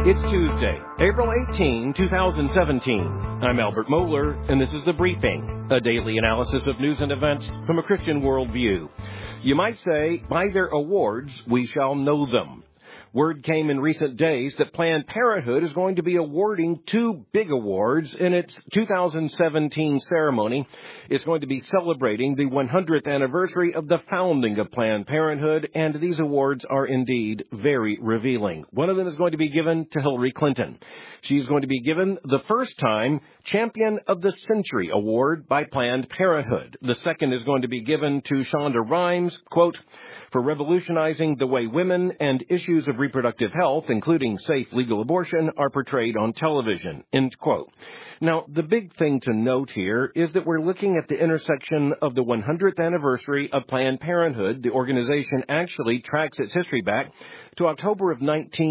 It's Tuesday, April 18, 2017. I'm Albert Mohler, and this is The Briefing, a daily analysis of news and events from a Christian worldview. You might say, by their awards, we shall know them. Word came in recent days that Planned Parenthood is going to be awarding two big awards in its 2017 ceremony. It's going to be celebrating the 100th anniversary of the founding of Planned Parenthood, and these awards are indeed very revealing. One of them is going to be given to Hillary Clinton. She's going to be given the first time Champion of the Century Award by Planned Parenthood. The second is going to be given to Shonda Rhimes, quote, for revolutionizing the way women and issues of reproductive health, including safe legal abortion, are portrayed on television, end quote. Now, the big thing to note here is that we're looking at the intersection of the 100th anniversary of Planned Parenthood. The organization actually tracks its history back to October of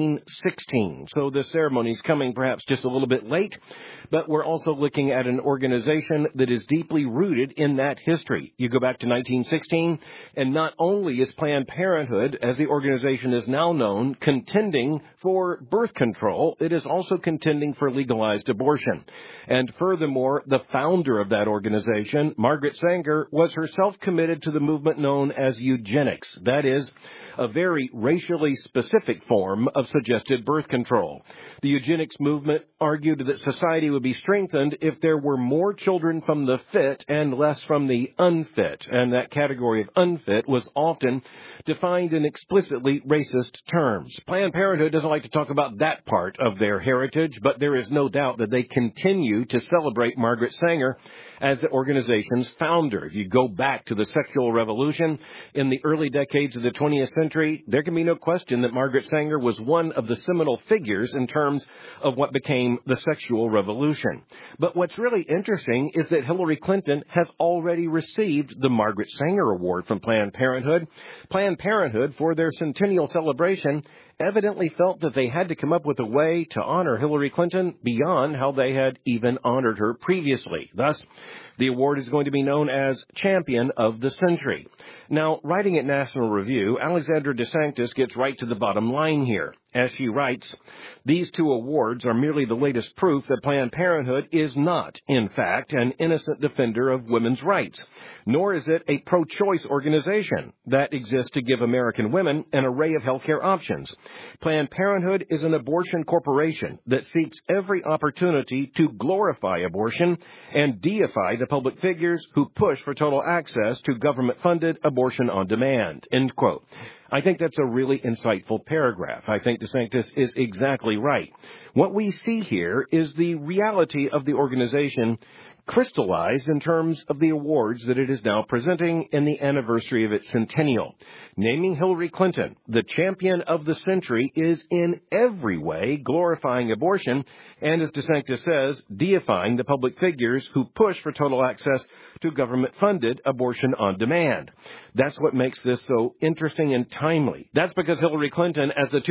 1916. So this ceremony is coming perhaps just a little bit late, but we're also looking at an organization that is deeply rooted in that history. You go back to 1916, and not only is Planned Parenthood, as the organization is now known, contending for birth control, it is also contending for legalized abortion. And furthermore, the founder of that organization, Margaret Sanger, was herself committed to the movement known as eugenics. That is, a very racially specific form of suggested birth control. The eugenics movement argued that society would be strengthened if there were more children from the fit and less from the unfit, and that category of unfit was often defined in explicitly racist terms. Planned Parenthood doesn't like to talk about that part of their heritage, but there is no doubt that they continue to celebrate Margaret Sanger as the organization's founder. If you go back to the sexual revolution in the early decades of the 20th century, there can be no question that Margaret Sanger was one of the seminal figures in terms of what became the sexual revolution. But what's really interesting is that Hillary Clinton has already received the Margaret Sanger Award from Planned Parenthood. Planned Parenthood, for their centennial celebration, evidently felt that they had to come up with a way to honor Hillary Clinton beyond how they had even honored her previously. Thus, the award is going to be known as Champion of the Century. Now, writing at National Review, Alexandra DeSanctis gets right to the bottom line here. As she writes, these two awards are merely the latest proof that Planned Parenthood is not, in fact, an innocent defender of women's rights, nor is it a pro-choice organization that exists to give American women an array of healthcare options. Planned Parenthood is an abortion corporation that seeks every opportunity to glorify abortion and deify the public figures who push for total access to government-funded abortion on demand, end quote. I think that's a really insightful paragraph. I think DeSanctis is exactly right. What we see here is the reality of the organization crystallized in terms of the awards that it is now presenting in the anniversary of its centennial. Naming Hillary Clinton the champion of the century is in every way glorifying abortion and, as DeSanctis says, deifying the public figures who push for total access to government-funded abortion on demand. That's what makes this so interesting and timely. That's because Hillary Clinton, as the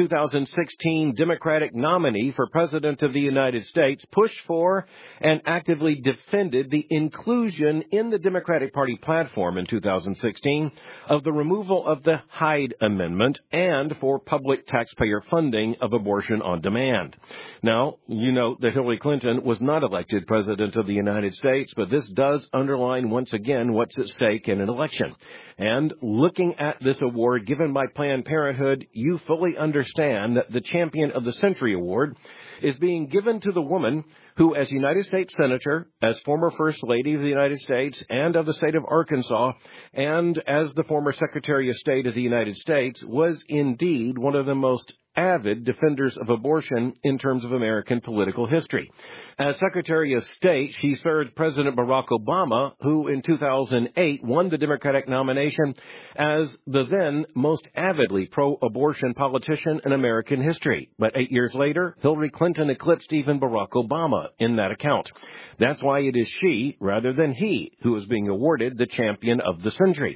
2016 Democratic nominee for President of the United States, pushed for and actively defended the inclusion in the Democratic Party platform in 2016 of the removal of the Hyde Amendment and for public taxpayer funding of abortion on demand. Now, you know that Hillary Clinton was not elected President of the United States, but this does underline once again what's at stake in an election. And looking at this award given by Planned Parenthood, you fully understand that the Champion of the Century Award is being given to the woman who, as United States Senator, as former First Lady of the United States and of the state of Arkansas, and as the former Secretary of State of the United States, was indeed one of the most avid defenders of abortion in terms of American political history. As Secretary of State, she served President Barack Obama, who in 2008 won the Democratic nomination as the then most avidly pro-abortion politician in American history. But 8 years later, Hillary Clinton eclipsed even Barack Obama in that account. That's why it is she, rather than he, who is being awarded the Champion of the Century.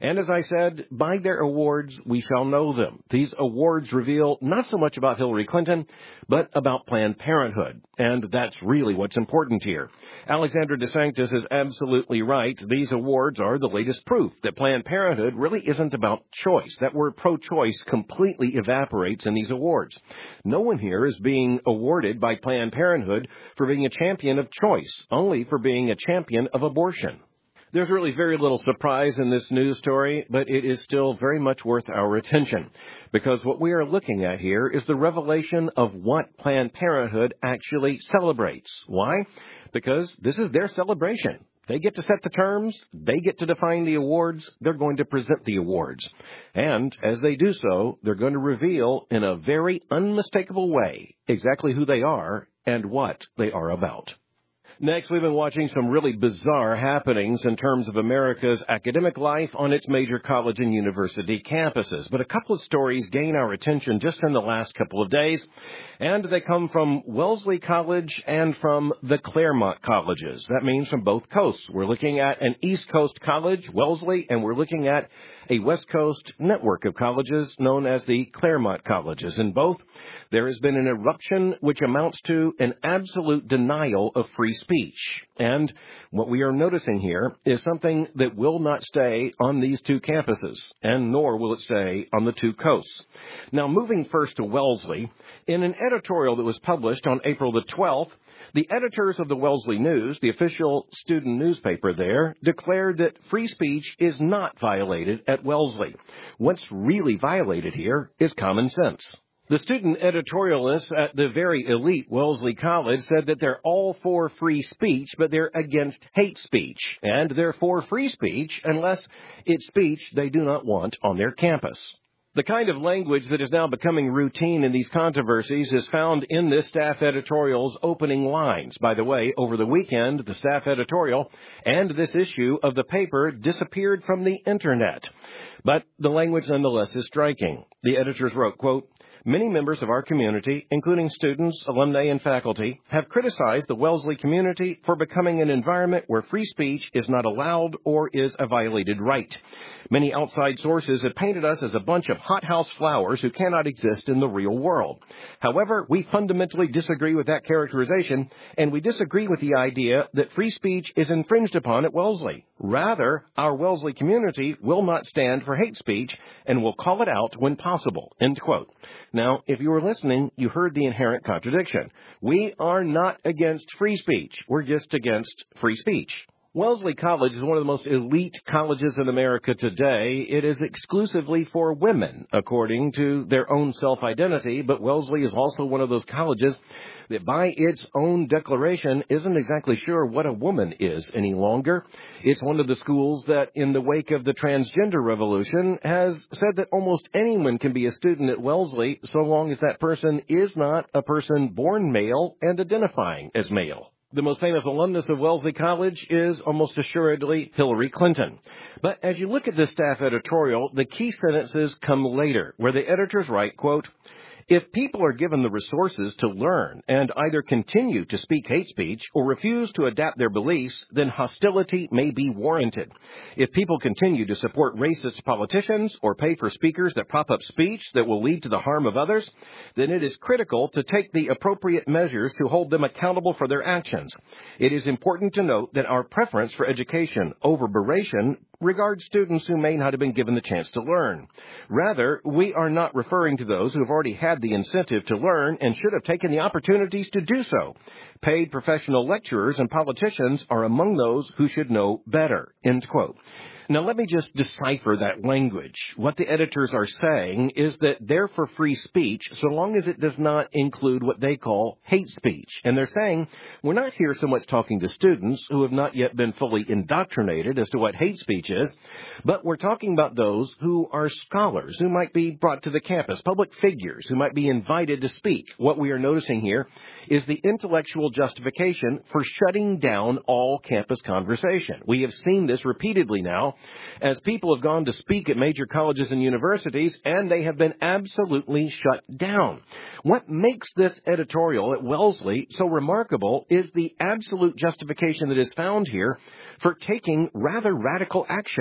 And as I said, by their awards we shall know them. These awards reveal not so much about Hillary Clinton, but about Planned Parenthood. And that's really what's important here. Alexander DeSanctis is absolutely right. These awards are the latest proof that Planned Parenthood really isn't about choice. That word pro-choice completely evaporates in these awards. No one here is being awarded by Planned Parenthood for being a champion of choice, only for being a champion of abortion. There's really very little surprise in this news story, but it is still very much worth our attention, because what we are looking at here is the revelation of what Planned Parenthood actually celebrates. Why? Because this is their celebration. They get to set the terms, they get to define the awards, they're going to present the awards. And as they do so, they're going to reveal in a very unmistakable way exactly who they are and what they are about. Next, we've been watching some really bizarre happenings in terms of America's academic life on its major college and university campuses. But a couple of stories gain our attention just in the last couple of days, and they come from Wellesley College and from the Claremont colleges. That means from both coasts. We're looking at an East Coast college, Wellesley, and we're looking at a West Coast network of colleges known as the Claremont colleges. In both, there has been an eruption which amounts to an absolute denial of free speech. And what we are noticing here is something that will not stay on these two campuses, and nor will it stay on the two coasts. Now, moving first to Wellesley, in an editorial that was published on April the 12th, the editors of the Wellesley News, the official student newspaper there, declared that free speech is not violated at Wellesley. What's really violated here is common sense. The student editorialists at the very elite Wellesley College said that they're all for free speech, but they're against hate speech. And they're for free speech unless it's speech they do not want on their campus. The kind of language that is now becoming routine in these controversies is found in this staff editorial's opening lines. By the way, over the weekend, the staff editorial and this issue of the paper disappeared from the Internet. But the language nonetheless is striking. The editors wrote, quote, "Many members of our community, including students, alumni, and faculty, have criticized the Wellesley community for becoming an environment where free speech is not allowed or is a violated right. Many outside sources have painted us as a bunch of hothouse flowers who cannot exist in the real world. However, we fundamentally disagree with that characterization, and we disagree with the idea that free speech is infringed upon at Wellesley. Rather, our Wellesley community will not stand for hate speech and will call it out when possible," end quote. Now, if you were listening, you heard the inherent contradiction. We are not against free speech. We're just against free speech. Wellesley College is one of the most elite colleges in America today. It is exclusively for women, according to their own self-identity, but Wellesley is also one of those colleges that by its own declaration isn't exactly sure what a woman is any longer. It's one of the schools that, in the wake of the transgender revolution, has said that almost anyone can be a student at Wellesley so long as that person is not a person born male and identifying as male. The most famous alumnus of Wellesley College is almost assuredly Hillary Clinton. But as you look at this staff editorial, the key sentences come later, where the editors write, quote, "If people are given the resources to learn and either continue to speak hate speech or refuse to adapt their beliefs, then hostility may be warranted. If people continue to support racist politicians or pay for speakers that prop up speech that will lead to the harm of others, then it is critical to take the appropriate measures to hold them accountable for their actions. It is important to note that our preference for education over beration regards students who may not have been given the chance to learn. Rather, we are not referring to those who have already had the incentive to learn and should have taken the opportunities to do so. Paid professional lecturers and politicians are among those who should know better," end quote. Now, let me just decipher that language. What the editors are saying is that they're for free speech so long as it does not include what they call hate speech. And they're saying, we're not here so much talking to students who have not yet been fully indoctrinated as to what hate speech is, but we're talking about those who are scholars, who might be brought to the campus, public figures who might be invited to speak. What we are noticing here is the intellectual justification for shutting down all campus conversation. We have seen this repeatedly now, as people have gone to speak at major colleges and universities, and they have been absolutely shut down. What makes this editorial at Wellesley so remarkable is the absolute justification that is found here for taking rather radical action.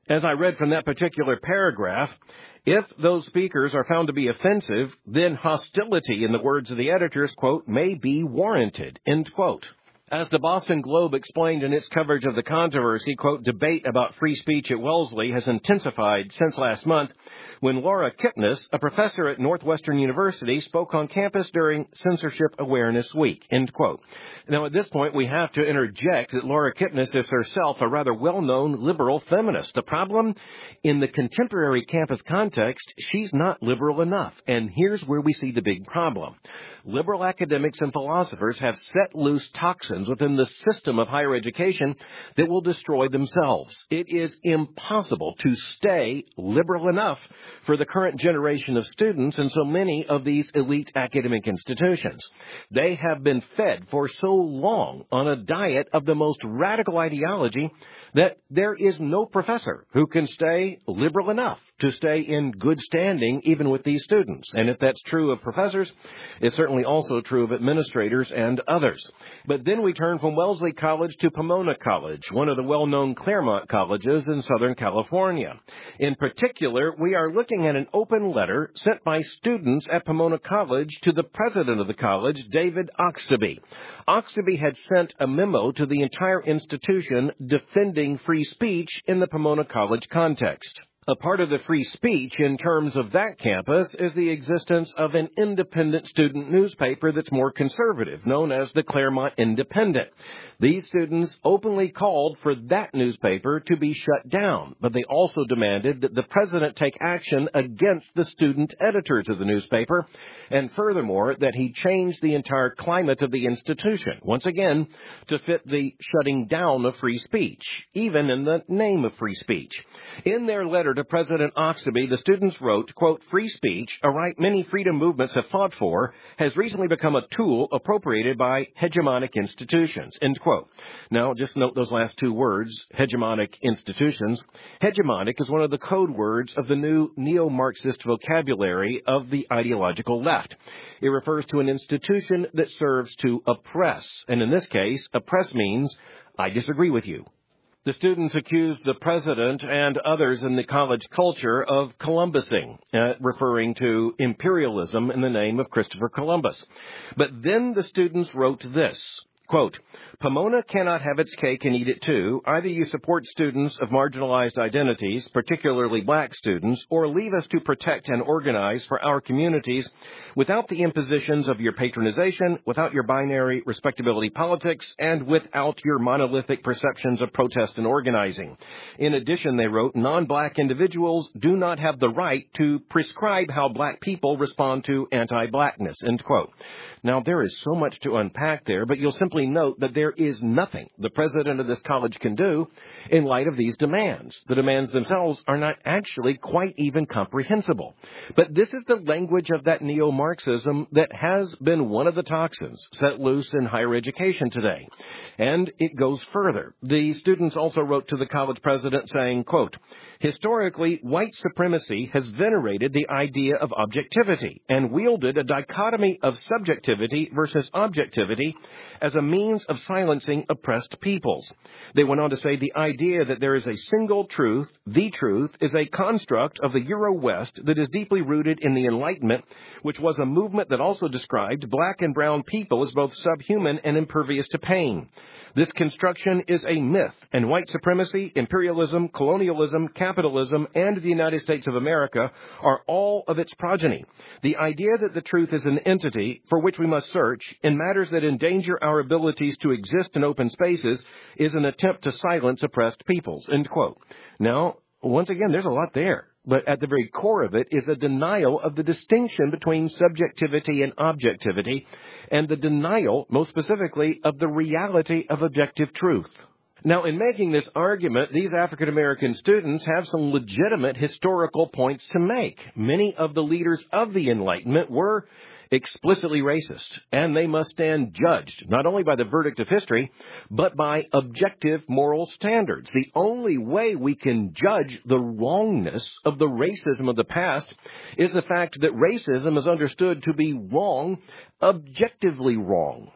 As I read from that particular paragraph, if those speakers are found to be offensive, then hostility, in the words of the editors, quote, may be warranted, end quote. As the Boston Globe explained in its coverage of the controversy, quote, debate about free speech at Wellesley has intensified since last month when Laura Kipnis, a professor at Northwestern University, spoke on campus during Censorship Awareness Week, end quote. Now, at this point, we have to interject that Laura Kipnis is herself a rather well-known liberal feminist. The problem, in the contemporary campus context, she's not liberal enough. And here's where we see the big problem. Liberal academics and philosophers have set loose toxins within the system of higher education that will destroy themselves. It is impossible to stay liberal enough for the current generation of students in so many of these elite academic institutions. They have been fed for so long on a diet of the most radical ideology that there is no professor who can stay liberal enough to stay in good standing even with these students. And if that's true of professors, it's certainly also true of administrators and others. But then we turn from Wellesley College to Pomona College, one of the well-known Claremont colleges in Southern California. In particular, we are looking at an open letter sent by students at Pomona College to the president of the college, David Oxtoby. Oxtoby had sent a memo to the entire institution defending free speech in the Pomona College context. A part of the free speech in terms of that campus is the existence of an independent student newspaper that's more conservative, known as the Claremont Independent. These students openly called for that newspaper to be shut down, but they also demanded that the president take action against the student editors of the newspaper, and furthermore, that he change the entire climate of the institution, once again, to fit the shutting down of free speech, even in the name of free speech. In their letter to President Oxtoby, the students wrote, quote, free speech, a right many freedom movements have fought for, has recently become a tool appropriated by hegemonic institutions, end quote. Now, just note those last two words, hegemonic institutions. Hegemonic is one of the code words of the new neo-Marxist vocabulary of the ideological left. It refers to an institution that serves to oppress, and in this case, oppress means, I disagree with you. The students accused the president and others in the college culture of Columbusing, referring to imperialism in the name of Christopher Columbus. But then the students wrote this, quote, Pomona cannot have its cake and eat it too. Either you support students of marginalized identities, particularly black students, or leave us to protect and organize for our communities without the impositions of your patronization, without your binary respectability politics, and without your monolithic perceptions of protest and organizing. In addition, they wrote, non-black individuals do not have the right to prescribe how black people respond to anti-blackness, end quote. Now, there is so much to unpack there, but you'll simply note that there is nothing the president of this college can do in light of these demands. The demands themselves are not actually quite even comprehensible. But this is the language of that neo-Marxism that has been one of the toxins set loose in higher education today. And it goes further. The students also wrote to the college president saying, quote, historically, white supremacy has venerated the idea of objectivity and wielded a dichotomy of subjectivity versus objectivity as a means of silencing oppressed peoples. They went on to say the idea that there is a single truth, the truth, is a construct of the Euro-West that is deeply rooted in the Enlightenment, which was a movement that also described black and brown people as both subhuman and impervious to pain. This construction is a myth, and white supremacy, imperialism, colonialism, capitalism, and the United States of America are all of its progeny. The idea that the truth is an entity for which we must search in matters that endanger our abilities to exist in open spaces is an attempt to silence oppressed peoples, end quote. Now, once again, there's a lot there. But at the very core of it is a denial of the distinction between subjectivity and objectivity, and the denial, most specifically, of the reality of objective truth. Now, in making this argument, these African-American students have some legitimate historical points to make. Many of the leaders of the Enlightenment were explicitly racist, and they must stand judged not only by the verdict of history, but by objective moral standards. The only way we can judge the wrongness of the racism of the past is the fact that racism is understood to be wrong, objectively wrong.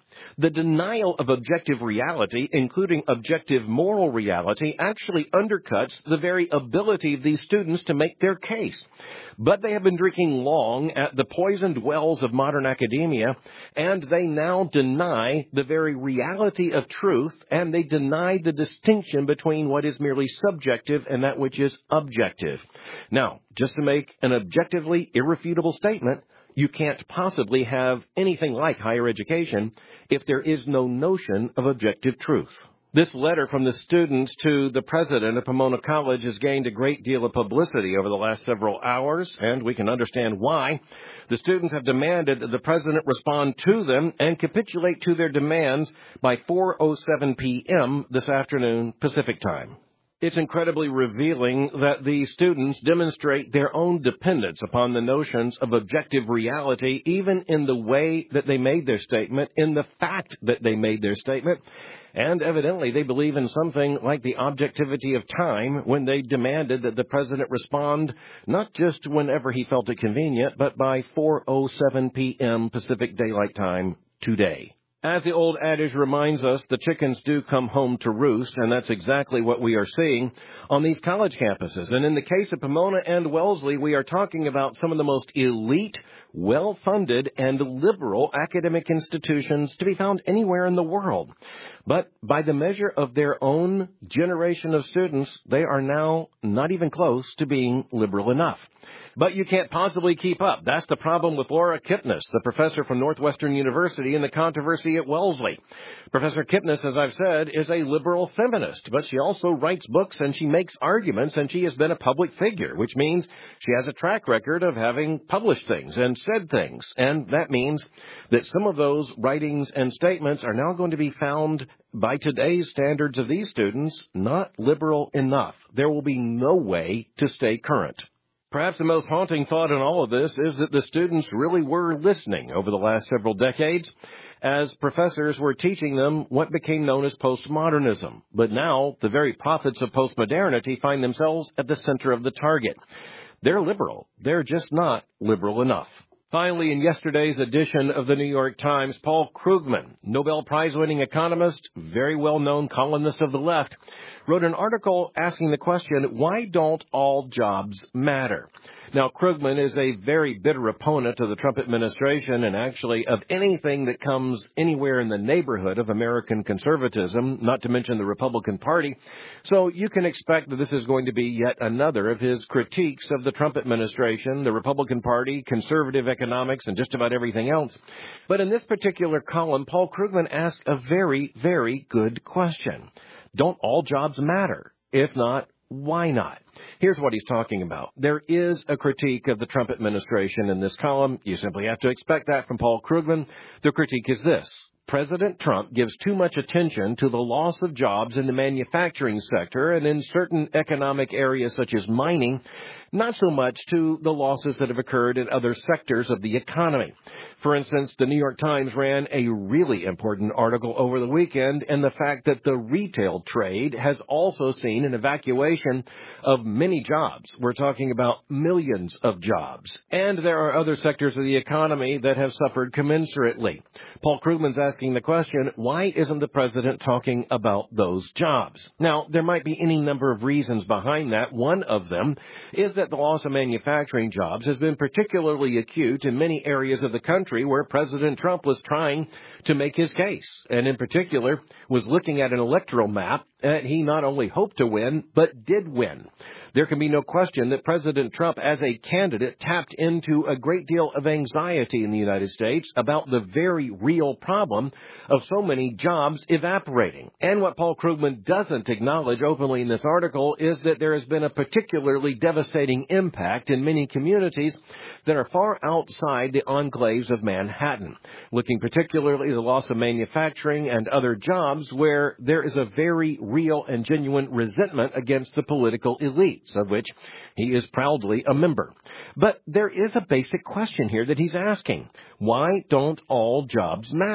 The denial of objective reality, including objective moral reality, actually undercuts the very ability of these students to make their case. But they have been drinking long at the poisoned wells of modern academia, and they now deny the very reality of truth, and they deny the distinction between what is merely subjective and that which is objective. Now, just to make an objectively irrefutable statement, you can't possibly have anything like higher education if there is no notion of objective truth. This letter from the students to the president of Pomona College has gained a great deal of publicity over the last several hours, and we can understand why. The students have demanded that the president respond to them and capitulate to their demands by 4:07 p.m. this afternoon Pacific time. It's incredibly revealing that the students demonstrate their own dependence upon the notions of objective reality, even in the way that they made their statement, in the fact that they made their statement. And evidently they believe in something like the objectivity of time when they demanded that the president respond not just whenever he felt it convenient, but by 4:07 p.m. Pacific Daylight Time today. As the old adage reminds us, the chickens do come home to roost, and that's exactly what we are seeing on these college campuses. And in the case of Pomona and Wellesley, we are talking about some of the most elite, well-funded, and liberal academic institutions to be found anywhere in the world. But by the measure of their own generation of students, they are now not even close to being liberal enough. But you can't possibly keep up. That's the problem with Laura Kipnis, the professor from Northwestern University, and the controversy at Wellesley. Professor Kipnis, as I've said, is a liberal feminist, but she also writes books and she makes arguments, and she has been a public figure, which means she has a track record of having published things and said things. And that means that some of those writings and statements are now going to be found by today's standards of these students not liberal enough. There will be no way to stay current. Perhaps the most haunting thought in all of this is that the students really were listening over the last several decades as professors were teaching them what became known as postmodernism. But now the very prophets of postmodernity find themselves at the center of the target. They're liberal. They're just not liberal enough. Finally, in yesterday's edition of the New York Times, Paul Krugman, Nobel Prize-winning economist, very well-known columnist of the left, wrote an article asking the question, why don't all jobs matter? Now, Krugman is a very bitter opponent of the Trump administration and actually of anything that comes anywhere in the neighborhood of American conservatism, not to mention the Republican Party. So you can expect that this is going to be yet another of his critiques of the Trump administration, the Republican Party, conservative economics, and just about everything else. But in this particular column, Paul Krugman asked a very, very good question. Don't all jobs matter? If not, why not? Here's what he's talking about. There is a critique of the Trump administration in this column. You simply have to expect that from Paul Krugman. The critique is this. President Trump gives too much attention to the loss of jobs in the manufacturing sector and in certain economic areas such as mining, not so much to the losses that have occurred in other sectors of the economy. For instance, the New York Times ran a really important article over the weekend in the fact that the retail trade has also seen an evacuation of many jobs. We're talking about millions of jobs. And there are other sectors of the economy that have suffered commensurately. Paul Krugman's asking the question, why isn't the president talking about those jobs? Now, there might be any number of reasons behind that. One of them is that the loss of manufacturing jobs has been particularly acute in many areas of the country where President Trump was trying to make his case, and in particular was looking at an electoral map that he not only hoped to win, but did win. There can be no question that President Trump, as a candidate, tapped into a great deal of anxiety in the United States about the very real problem of so many jobs evaporating. And what Paul Krugman doesn't acknowledge openly in this article is that there has been a particularly devastating impact in many communities that are far outside the enclaves of Manhattan, looking particularly at the loss of manufacturing and other jobs where there is a very real and genuine resentment against the political elites, of which he is proudly a member. But there is a basic question here that he's asking. Why don't all jobs matter?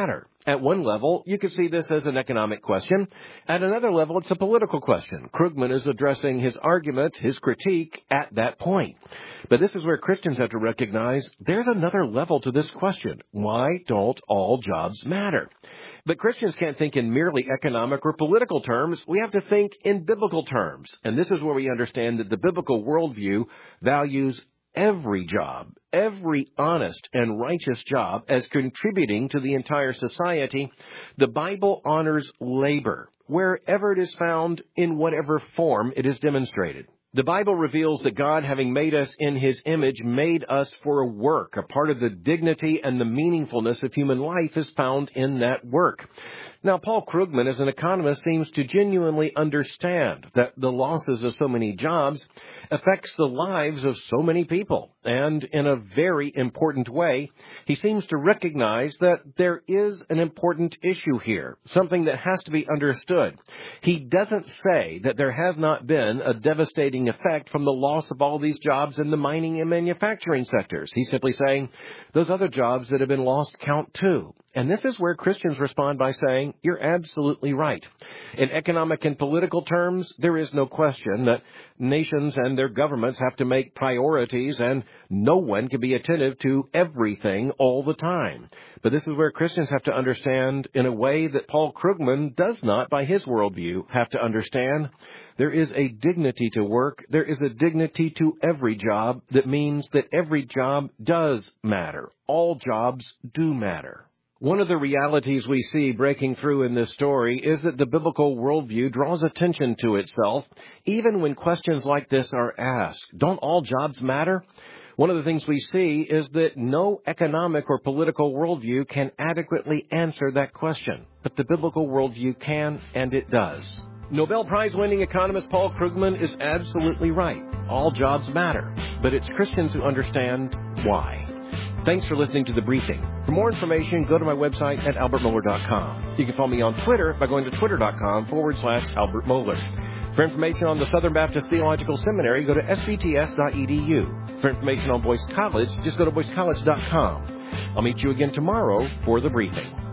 At one level, you could see this as an economic question. At another level, it's a political question. Krugman is addressing his argument, his critique, at that point. But this is where Christians have to recognize there's another level to this question. Why don't all jobs matter? But Christians can't think in merely economic or political terms. We have to think in biblical terms. And this is where we understand that the biblical worldview values every job, every honest and righteous job, as contributing to the entire society. The Bible honors labor wherever it is found, in whatever form it is demonstrated. The Bible reveals that God, having made us in His image, made us for a work. A part of the dignity and the meaningfulness of human life is found in that work. Now, Paul Krugman, as an economist, seems to genuinely understand that the losses of so many jobs affects the lives of so many people. And in a very important way, he seems to recognize that there is an important issue here, something that has to be understood. He doesn't say that there has not been a devastating effect from the loss of all these jobs in the mining and manufacturing sectors. He's simply saying those other jobs that have been lost count too. And this is where Christians respond by saying, you're absolutely right. In economic and political terms, there is no question that nations and their governments have to make priorities, and no one can be attentive to everything all the time. But this is where Christians have to understand in a way that Paul Krugman does not, by his worldview, have to understand. There is a dignity to work. There is a dignity to every job that means that every job does matter. All jobs do matter. One of the realities we see breaking through in this story is that the biblical worldview draws attention to itself, even when questions like this are asked. Don't all jobs matter? One of the things we see is that no economic or political worldview can adequately answer that question. But the biblical worldview can, and it does. Nobel Prize-winning economist Paul Krugman is absolutely right. All jobs matter. But it's Christians who understand why. Thanks for listening to The Briefing. For more information, go to my website at albertmohler.com. You can follow me on Twitter by going to twitter.com/Albert Mohler. For information on the Southern Baptist Theological Seminary, go to sbts.edu. For information on Boyce College, just go to boycecollege.com. I'll meet you again tomorrow for The Briefing.